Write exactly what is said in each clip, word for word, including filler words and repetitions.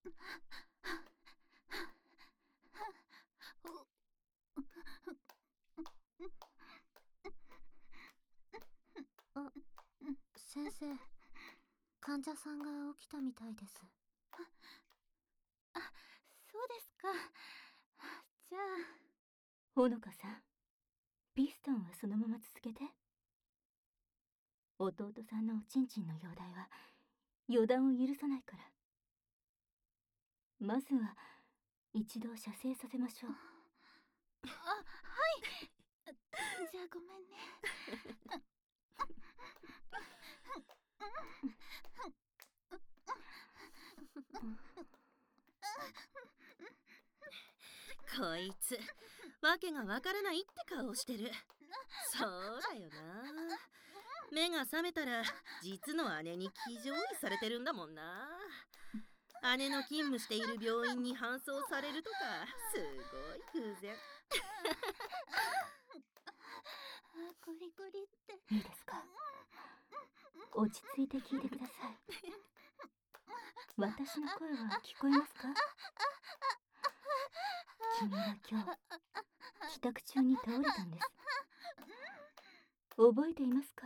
あ、先生、患者さんが起きたみたいです。 あ、そうですか。じゃあ。 ほのかさん、ピストンはそのまま続けて。弟さんのおちんちんの容体は予断を許さないから。まずは一度射精させましょう。 あ、はい。じゃあごめんね。 こいつわけがわからないって顔してる。そうだよな。目が覚めたら実の姉に騎乗位されてるんだもんな。姉の勤務している病院に搬送されるとか、すごい偶然。 ゴリゴリって。 いいですか、落ち着いて聞いてください。私の声は聞こえますか？君は今日帰宅中に倒れたんです。覚えていますか？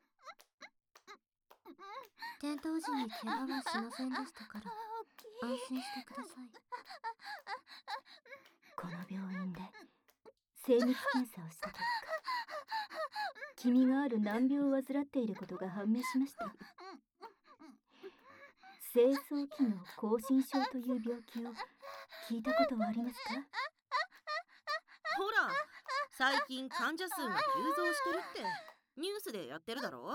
転倒時に怪我はしませんでしたから安心してください。 この病院で精密検査をした結果、君がある難病を患っていることが判明しました。精巣機能亢進症という病気を聞いたことはありますか？ ほら、最近患者数が急増してるってニュースでやってるだろ。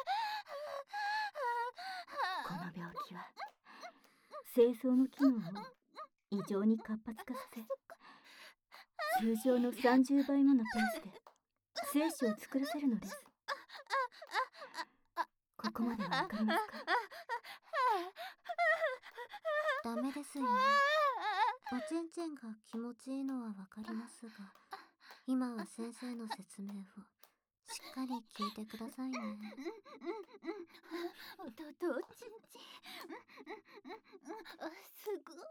この病気は精巣の機能を異常に活発化させ、通常のさんじゅうばいものペースで精子を作らせるのです。ここまではわかりますか？ ダメですよね。おちんちんが気持ちいいのはわかりますが、今は先生の説明をしっかり聞いてくださいね。 弟おちんちん。あ、すごい。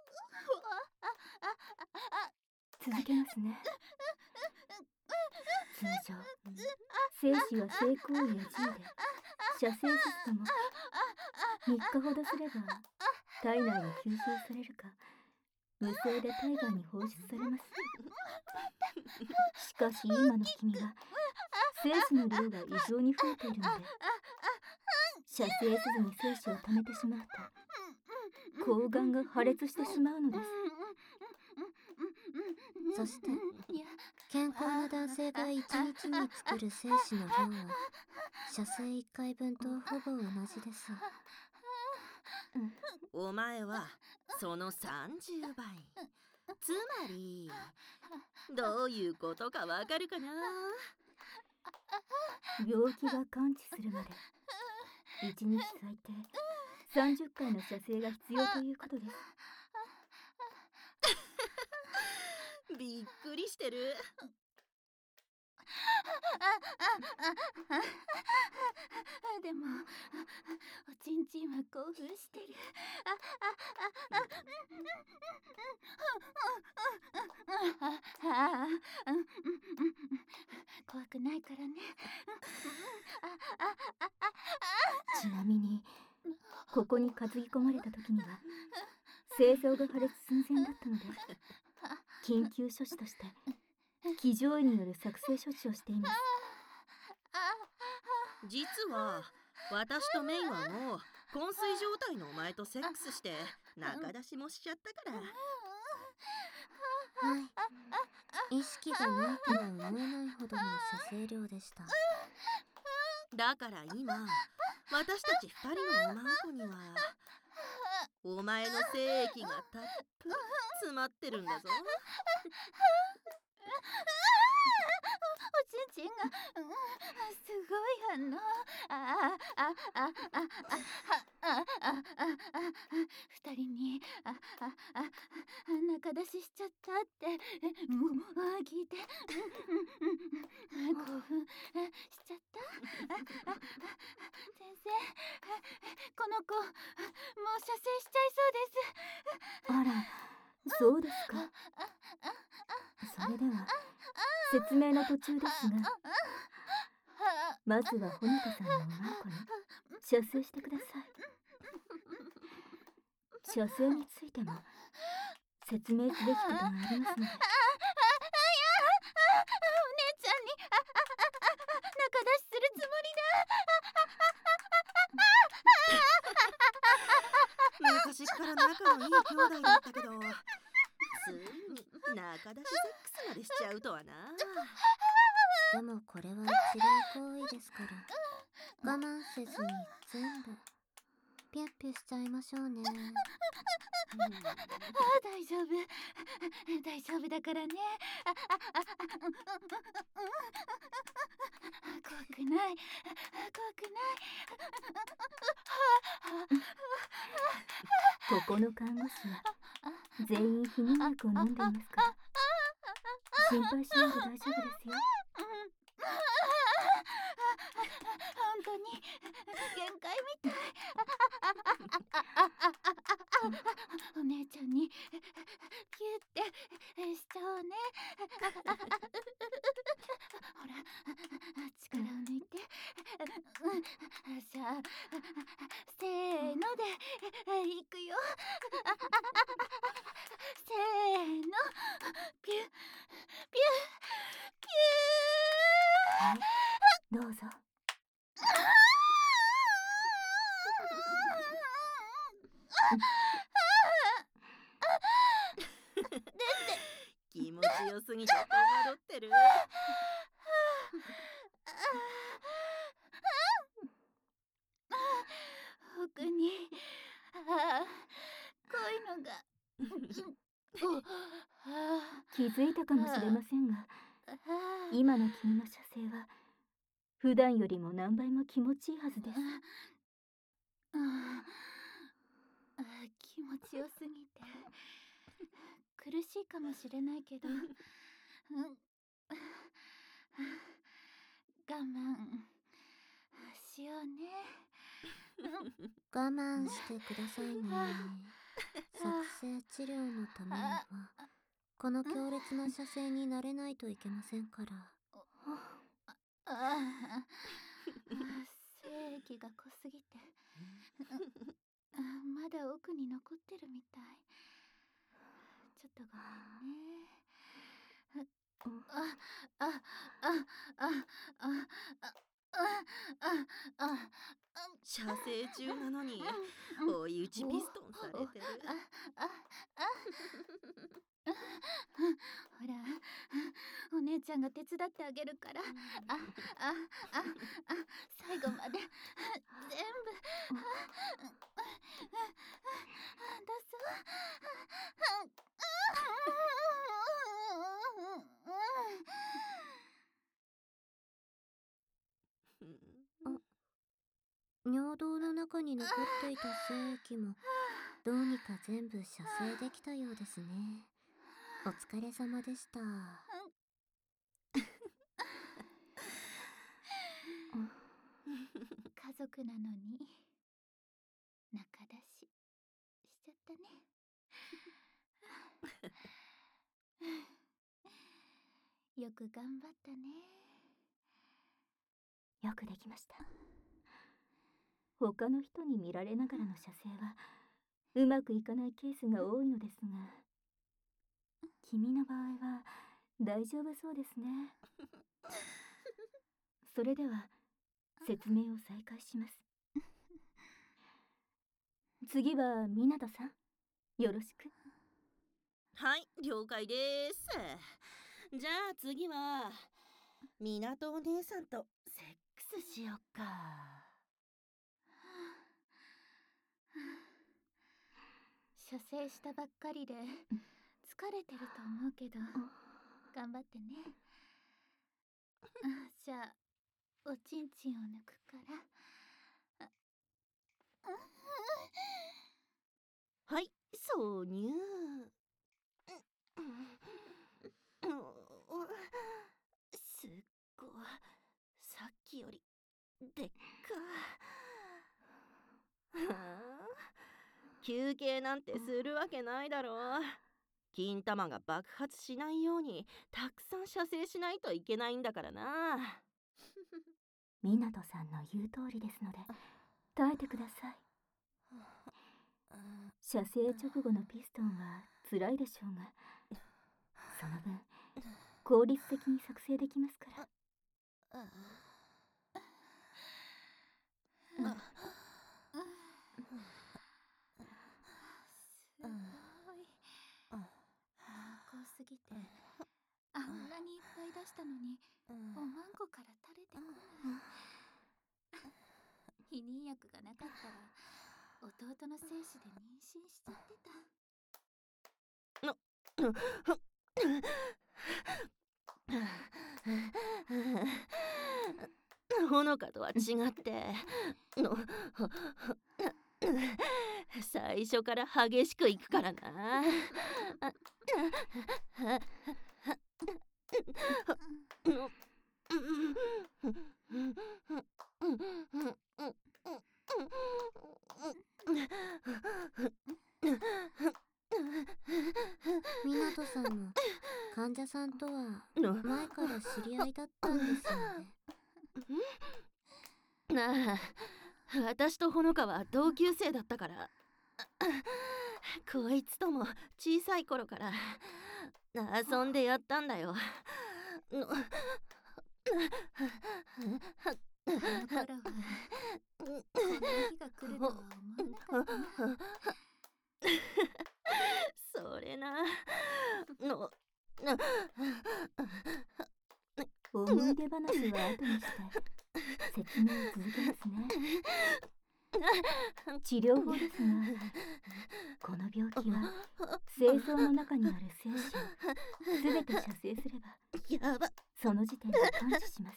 続けますね。通常、精子は性行為や G で射精せずともみっかほどすれば体内に吸収されるか無声で体外に放出されます。しかし今の君は精子の量が異常に増えているので、射精せずに精子を溜めてしまうと睾丸が破裂してしまうのです。 そして健康な男性がいちにちに作る精子の量は射精いっかいぶんとほぼ同じです。 お前はそのさんじゅうばい。つまりどういうことかわかるかな？ 病気が完治するまでいちにち最低さんじゅっかいの射精が必要ということです。 びっくりしてる。 でもおちんちんは興奮してる。怖くないからね。 ちなみにここに担ぎ込まれた時には精巣が破裂寸前だったので、緊急処置として騎乗位による作成処置をしています。 実は私とメイはもう昏睡状態のお前とセックスして仲出しもしちゃったから。 はい、意識がないとは思えないほどの射精量でした。 だから今私たち二人のおまんこにはお前の精液がたっぷり詰まってるんだぞ。 おちんちんが、うん、すごい反応。ああああああああああ二人にあああ仲出ししちゃったってもう聞いて興奮しちゃった。先生、この子もう射精しちゃいそうです。 あら、そうですか。それでは説明の途中ですが、まずはほのかさんのおまんこに射精してください。射精についても説明すべきことがありますので。 お姉ちゃんにああああ仲出しするつもり昔から仲のいい兄弟だったけど、ついに仲出しセックスまでしちゃうとはな。 でもこれは一例行為ですから、我慢せずに全部ピュッピュしちゃいましょうね。 ああ大丈夫大丈夫だからね。ああああ怖くない怖くない。 ここの看護師は全員避妊薬を飲んでいますから、心配しないで大丈夫ですよ。 本当に限界みたい。お姉ちゃんにキュってしちゃおうね。ほら力を抜いて。じゃあせーのでいくよ。せーのピュピュピュー。 はい、どうぞ。 気持ちよすぎて戸惑ってる。 奥にああこういうのが気づいたかもしれませんが、 あ今の君の射精は普段よりも何倍も気持ちいいはずです。 ああ気持ちよすぎて苦しいかもしれないけど、うん、我慢しようね。 我慢してくださいね。作成治療のためにはこの強烈な射精になれないといけませんから。 ああ精液が濃すぎてあまだ奥に残ってるみたい。ちょっとごめんね。あああああああああ射精中なのに追い打ちピストンされてる。 ああほらお姉ちゃんが手伝ってあげるから。ああああ最後まで全部どうぞ。 尿道の中に残っていた精液もどうにか全部射精できたようですね。お疲れ様でした。 家族なのに仲出ししちゃったね。よく頑張ったね。 よくできました。他の人に見られながらの射精はうまくいかないケースが多いのですが、君の場合は大丈夫そうですね。それでは説明を再開します。次は湊さん、よろしく。 はい、了解です。じゃあ次は港お姉さんとセックスしよっか。 射精したばっかりで疲れてると思うけど頑張ってね。じゃあおちんちんを抜くから。 はい、挿入。すっごい、さっきよりでっか。はあ、 休憩なんてするわけないだろう。金玉が爆発しないようにたくさん射精しないといけないんだからな。 湊さんの言う通りですので耐えてください。射精直後のピストンは辛いでしょうが、その分効率的に作成できますから。 すごい濃厚すぎてあんなにいっぱい出したのにおまんこから垂れてこない。避妊薬がなかったら弟の精子で妊娠しちゃってた。 ほのかとは違っての最初から激しくいくからな。 湊さんも患者さんとは前から知り合いだったんですよね。 なあ、私とほのかは同級生だったから、こいつとも小さい頃から遊んでやったんだよ。 あの頃はこんな日が来るとは思わなかったな。 それなの思い出話は後にして説明を続けますね。治療法ですが、この病気は精巣の中にある精子をすべて射精すればやばその時点で完治します。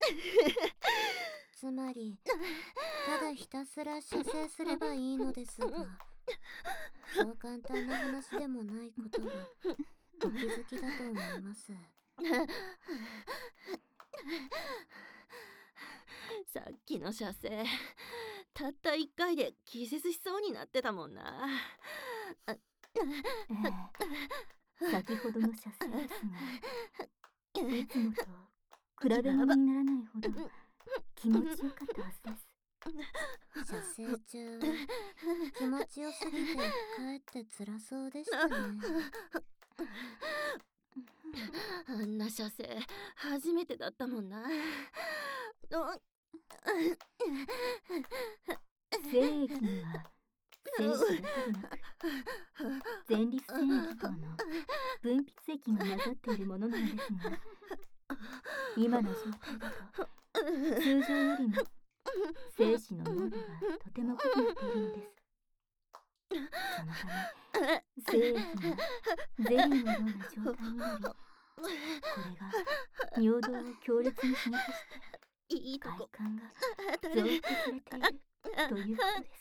つまりただひたすら射精すればいいのですが、そう簡単な話でもないことがお気づきだと思います。 さっきの射精たったいっかいで気絶しそうになってたもんな。 ええ、先ほどの射精ですが、いつもと比べ物にならないほど気持ちよかったはずです。 射精中気持ちよすぎてかえって辛そうでしたね。 あんな射精初めてだったもんな。 精液には精子だけでなく前立腺液等の分泌液が混ざっているものなんですが、今の状態だと通常よりも精子の濃度がとても濃くなっているのです。そのため精液がゼリーのような状態になり、これが尿道を強烈に刺激していいとこ快感が増幅されているということです。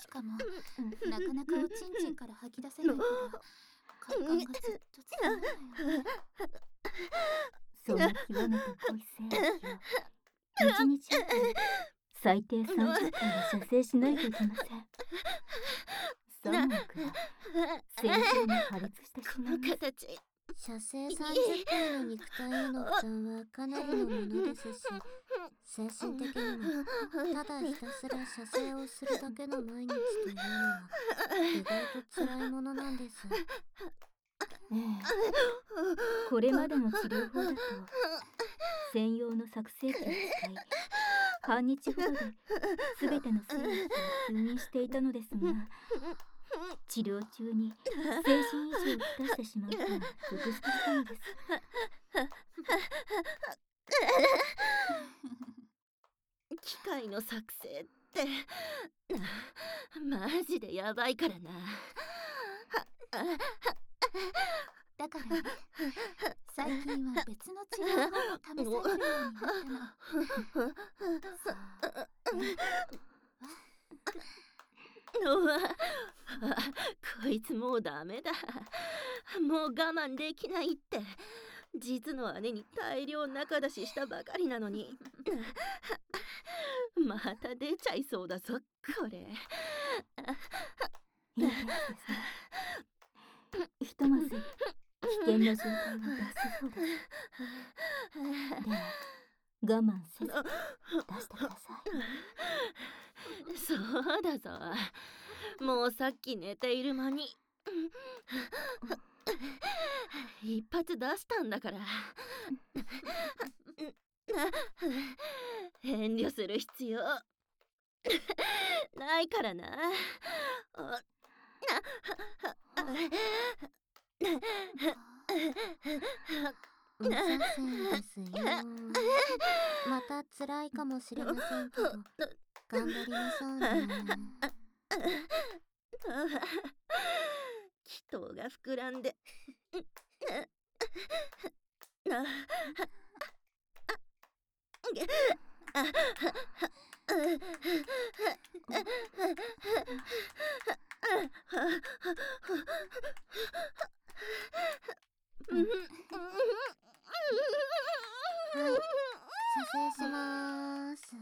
しかもなかなかおちんちんから吐き出せないから快感がずっと続くんだよ。 その極めた濃い精液を一日あたり最低さんじゅっかいは射精しないといけません。さんもくは精巣に破裂してしまいます。 形射精さんじゅっかいの肉体への負担はかなりのものですし、精神的にもただひたすら射精をするだけの毎日というのは意外と辛いものなんです。 ええ、これまでの治療法だと専用の作成機を使い半日ほどで全ての精液を封印していたのですが、治療中に精神異常をきたしてしまうと続出したのです。 機械の作成ってマジでやばいからな。 だからね、最近は別の治療法も試されるようになったの。そうね。 うわこいつもうダメだ、もう我慢できないって実の姉に大量仲出ししたばかりなのにまた出ちゃいそうだぞこれ。 いいですね。ひとまず危険な状態は脱しそうです。では我慢せず出してください。 そうだぞ。もうさっき寝ている間に一発出したんだから。遠慮する必要ないからな。 無左遷ですよ。また辛いかもしれませんけど、頑張りましょうね。 祈祷が膨らんではい、射精しまーす。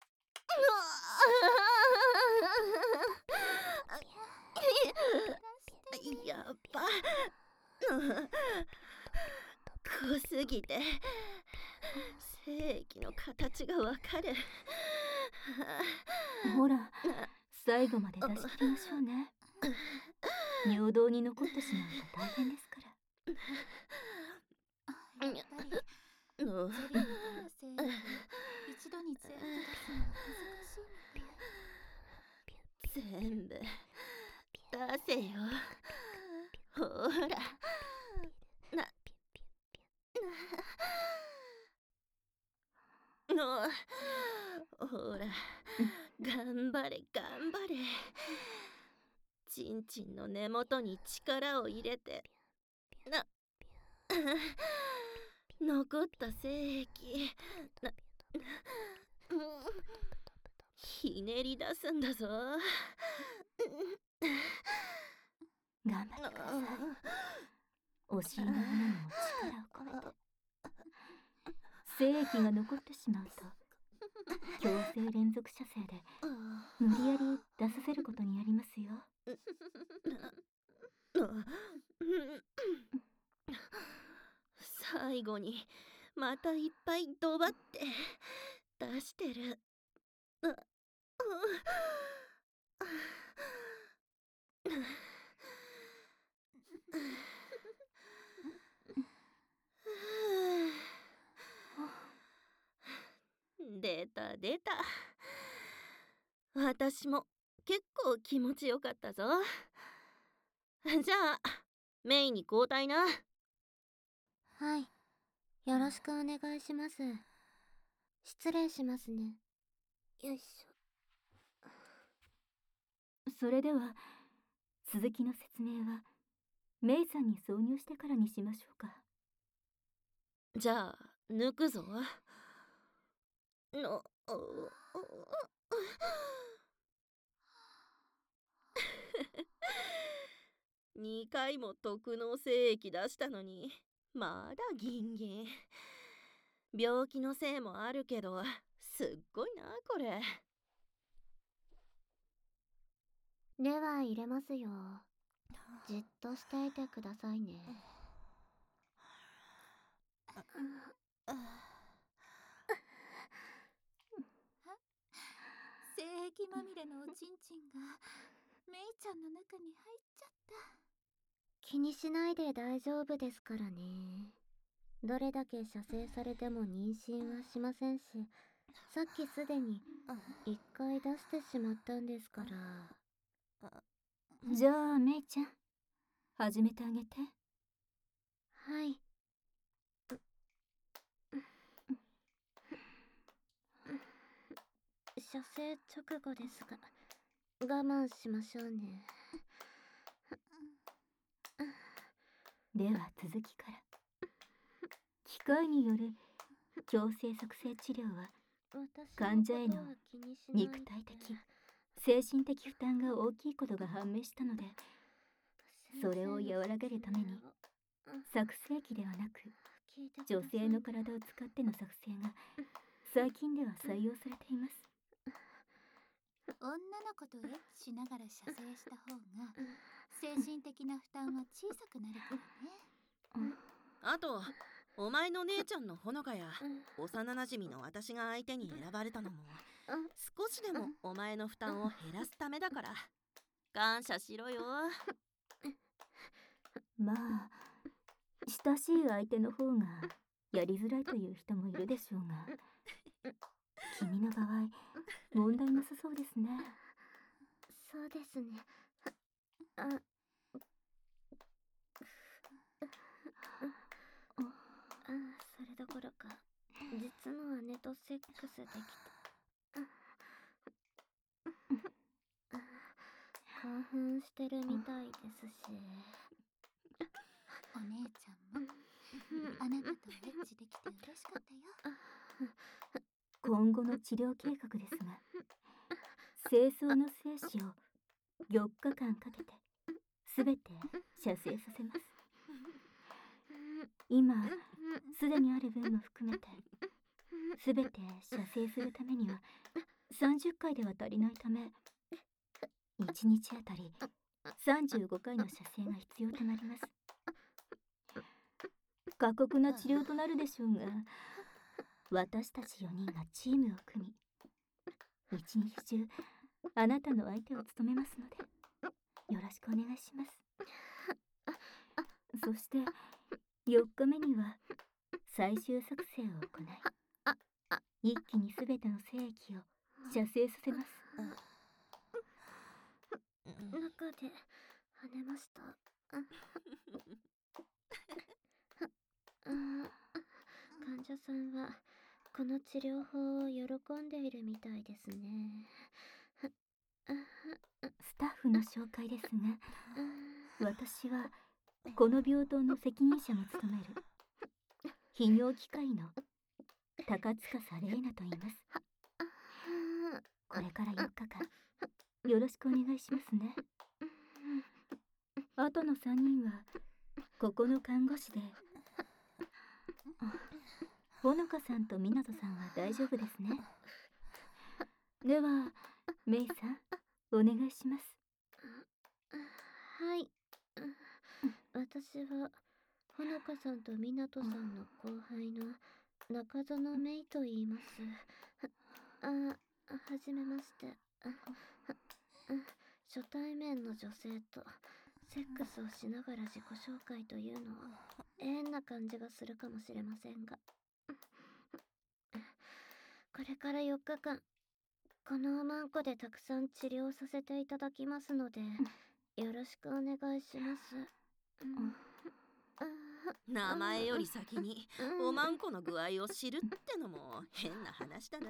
やっば濃すぎて精液の形がわかる。 ほら、最後まで出し切りましょうね。尿道に残ってしまうと大変ですから。 やっぱりゼリーのような精液を一度に全部出すのは難しいので、 全部出せよ。ほらなのほら頑張れ頑張れ。ちんちんの根元に力を入れてな残った精液なひねり出すんだぞ。 頑張ってください。お尻の穴にも力を込めて。精液が残ってしまうと強制連続射精で無理やり出させることになりますよ。 最後にまたいっぱいドバって出してる。出た出た。私も結構気持ちよかったぞ。じゃあメインに交代な。 はい、よろしくお願いします。失礼しますね。よいしょ。 それでは続きの説明はメイさんに挿入してからにしましょうか。 じゃあ抜くぞ。のにかいも特納精液出したのにまだギンギン。病気のせいもあるけどすっごいなこれ。 では入れますよ。じっとしていてくださいね。 精液まみれのおちんちんがメイちゃんの中に入っちゃった。 気にしないで大丈夫ですからね。どれだけ射精されても妊娠はしませんし、さっきすでに一回出してしまったんですから。 じゃあメイちゃん始めてあげて。 はい。射精直後ですが我慢しましょうね。 では続きから。機械による強制促成治療は患者への肉体的精神的負担が大きいことが判明したので、それを和らげるために作成器ではなく女性の体を使っての作成が最近では採用されています。 女の子とエッチしながら射精した方が精神的な負担は小さくなるからね。 あとお前の姉ちゃんのほのかや幼なじみの私が相手に選ばれたのも少しでもお前の負担を減らすためだから感謝しろよ。 まあ親しい相手の方がやりづらいという人もいるでしょうが、君の場合問題なさそうですね。 そうですね。あ、あ、それどころか実の姉とセックスできた。興奮してるみたいですし、 お姉ちゃんもあなたとエッチできて嬉しかったよ。 今後の治療計画ですが、精巣の精子をよっかかんかけてすべて射精させます。今すでにある分も含めてすべて射精するためにはさんじゅっかいでは足りないため、いちにちあたりさんじゅうごかいの射精が必要となります。過酷な治療となるでしょうが、私たちよにんがチームを組み、一日中あなたの相手を務めますのでよろしくお願いします。そしてよっかめには最終作成を行い、一気にすべての精液を射精させます。 中で跳ねました。患者さんはこの治療法を喜んでいるみたいですね。 スタッフの紹介ですが、私はこの病棟の責任者も務める泌尿器科医の高塚玲奈と言います。これからよっかかんよろしくお願いしますね。あとのさんにんはここの看護師で、ほのかさんとみなとさんは大丈夫ですね。ではメイさんお願いします。 はい。私はほのかさんとみなとさんの後輩の中園メイと言います。あ、はじめまして。初対面の女性とセックスをしながら自己紹介というのは変な感じがするかもしれませんが、これからよっかかんこのおまんこでたくさん治療させていただきますのでよろしくお願いします。 名前より先におまんこの具合を知るってのも変な話だな。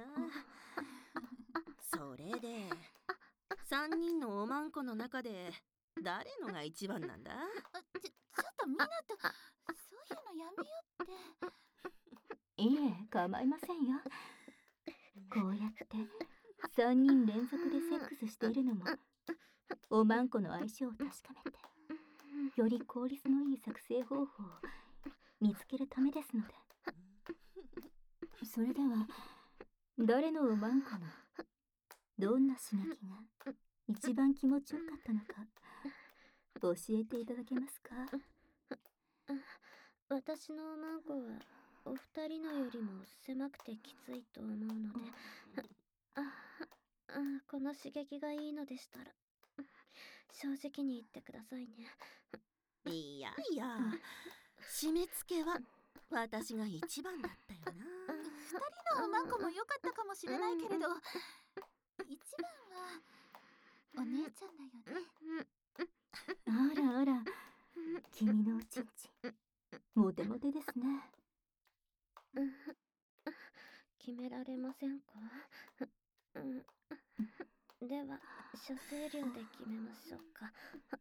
それでさんにんのおまんこの中で誰のが一番なんだ？ ちょ、ちょっとみなと、そういうのやめよって。 いえ、構いませんよ。こうやってさんにん連続でセックスしているのもおまんこの相性を確かめてより効率のいい作成方法を見つけるためですので。それでは誰のおまんこのどんな刺激が一番気持ちよかったのか教えていただけますか？ 私のおまんこはお二人のよりも狭くてきついと思うので、ああこの刺激がいいのでしたら正直に言ってくださいね。 いやいや、締め付けは私が一番だったよな。 二人のおまんこも良かったかもしれないけれど、一番はお姉ちゃんだよね。 あらあら、君のおちんちんモテモテですね。 決められませんか？では射精量で決めましょうか。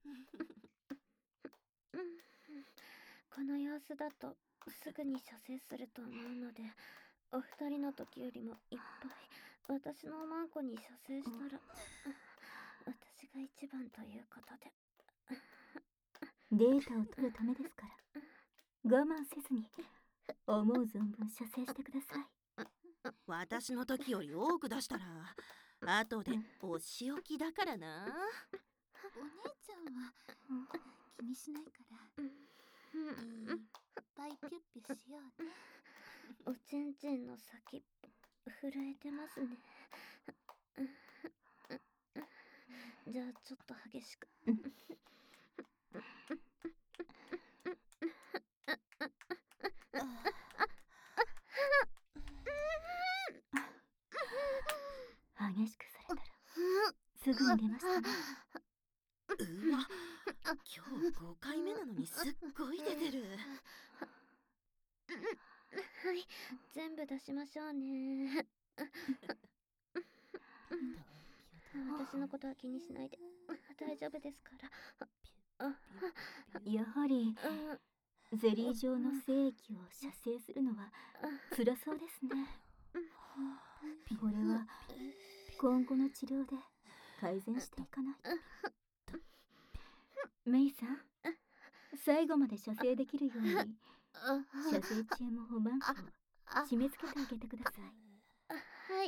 この様子だとすぐに射精すると思うので、お二人の時よりもいっぱい私のおまんこに射精したら私が一番ということで。 データを取るためですから、我慢せずに思う存分射精してください。 私の時より多く出したら後でお仕置きだからな。 お姉ちゃんは気にしないからいっぱいピュッピュしようね。 おちんちんの先っぽ震えてますね。じゃあちょっと激しく。 激しくされたらすぐに出ましたね。 うわ、今日ごかいめなのにすっごい出てる。 はい、全部出しましょうね。私のことは気にしないで。大丈夫ですから。 やはりゼリー状の精液を射精するのは辛そうですね。これは今後の治療で改善していかないと。メイさん、最後まで射精できるように射精中もおまんこを締め付けてあげてください。 はい。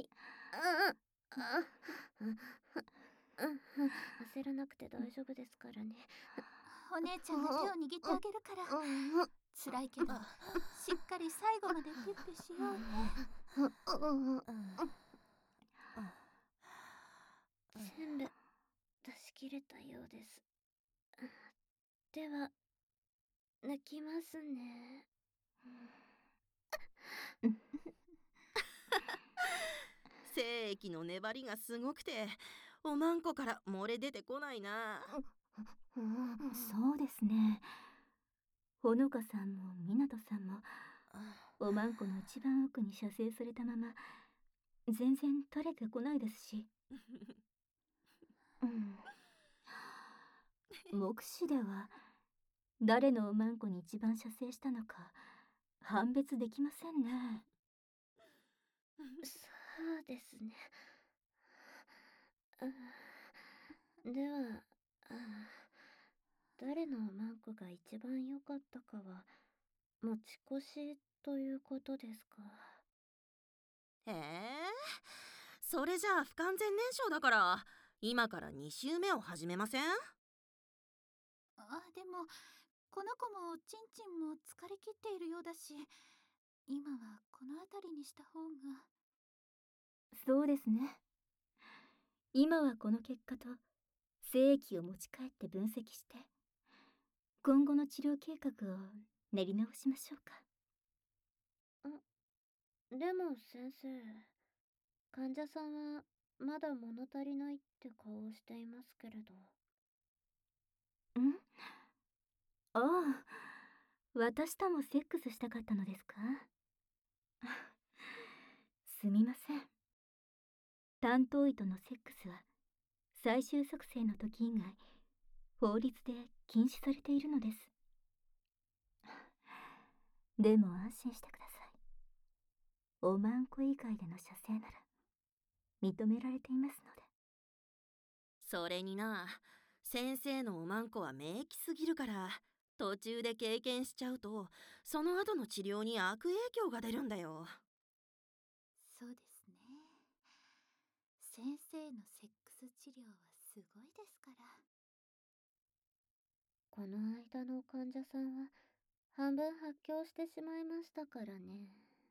焦らなくて大丈夫ですからね。 お姉ちゃんが手を握ってあげるから。辛いけどしっかり最後までピュッピュしようね。 全部出し切れたようです。では抜きますね。 精液の粘りがすごくておまんこから漏れ出てこないな。 そうですね。ほのかさんもみなとさんもおまんこの一番奥に射精されたまま全然垂れてこないですし、うん、目視では誰のおまんこに一番射精したのか判別できませんね。 そうですね。では誰のおまんこが一番良かったかは持ち越しということですか。 へえ、それじゃあ不完全燃焼だから今からに週目を始めません？ あ、でもこの子もちんちんも疲れ切っているようだし、今はこの辺りにした方が。 そうですね。今はこの結果と精液を持ち帰って分析して今後の治療計画を練り直しましょうか。 でも先生、患者さんはまだ物足りないって顔をしていますけれど。 ん？ああ、私ともセックスしたかったのですか？すみません。担当医とのセックスは最終促成の時以外法律で禁止されているのです。でも安心してください。おまんこ以外での射精なら認められていますので。 それにな、先生のおまんこは名器すぎるから途中で経験しちゃうとその後の治療に悪影響が出るんだよ。 そうですね。先生のセックス治療はすごいですから。 この間の患者さんは半分発狂してしまいましたからね。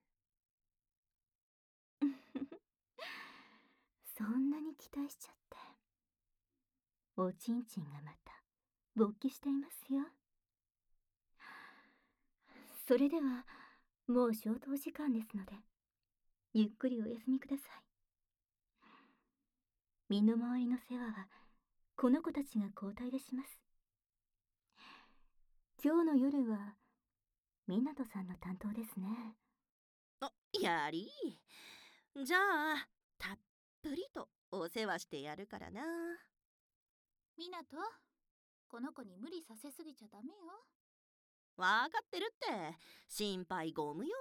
そんなに期待しちゃって。おちんちんがまた勃起していますよ。それではもう消灯時間ですのでゆっくりお休みください。身の回りの世話はこの子たちが交代でします。今日の夜はみなとさんの担当ですね。 あ、やりじゃあたっぷりとお世話してやるからな。 みなと、この子に無理させすぎちゃダメよ。 わかってるって心配ご無よ。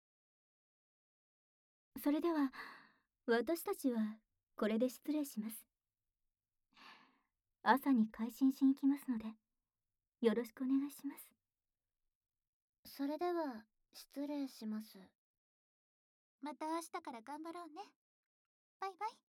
それでは私たちはこれで失礼します。朝に回診しに来ますのでよろしくお願いします。 それでは失礼します。 また明日から頑張ろうね。バイバイ。